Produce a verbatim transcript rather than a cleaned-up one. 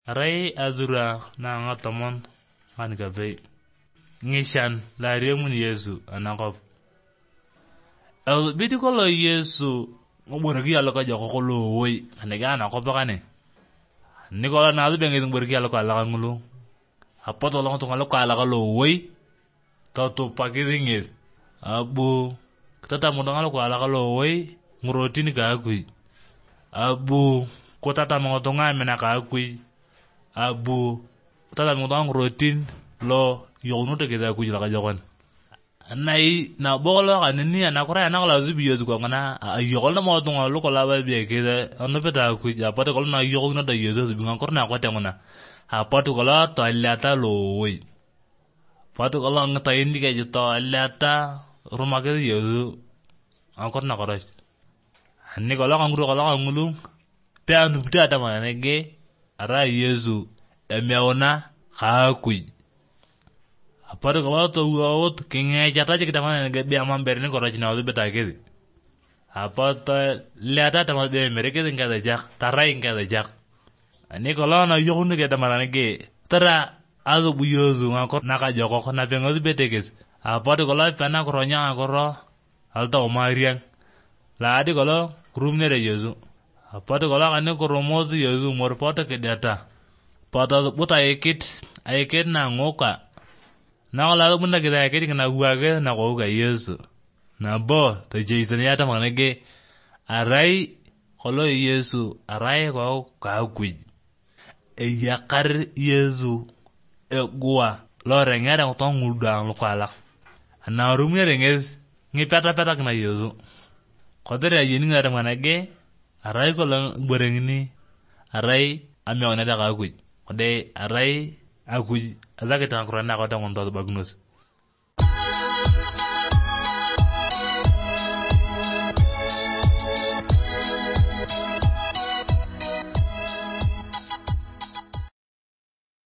Rai azura na nga tomon kan gabe ngishan la remun Yesu anakop el bitiko Yesu ngorgi ala ka jako lo woi anega na ko bakane nikola na be ngi ngorgi ala ko ala ngulu apoto lo to ngalo ko ala lo woi to to pakiringe abu tata mo ngalo ko ala lo woi ngurotini ka agui abu ko tata mo to ngamena ka agui abu tata mo dang rotin lo yonu te keda ku jila ka jokon nai na bolo kan ni na kora na la zubi yezu ko ngana ayol na mo to ngalo ko la ba be keda onu peta ku ja pata ko na yogo na da yezu zubi ngam korna ko te ngona ha patu ko la to allata lo oi patu ko la ngata indi ke to allata ruma ke yezu an korna ko rai anni ko la nguru ko la ngulu pe anu bita ma nege ara Yesu emeona hakui aparo ko to uot kinge jata je kita mana ge be amamber ni ko rajina udu beta ke apato leta ta be mereke den kada jak tarai kada jak ani ko la na yohunu ke ta mana ge tara azu bu Yesu ngako naka joko na be ngodu bete ke apato ko la pana ko ronya ko ro alta o marian la adi ko lo rumne re Yesu apato ko la kan ko romozu Yesu mor poto ke data poto buta ekit ekit na ngoka na la bunda ke ekit na huage na ko ga Yesu na bo to Jesus ya ta manege arai kolo Yesu arai ko ka gui e yakar Yesu e gua lo rengera ko ngulda lo kala na rumne renges ngi peta peta na Yesu ko dere yini ngara manege arai ko lang borengni arai ame ona da gagui ode arai agui azake tan kurana ko ta ngon to bagnus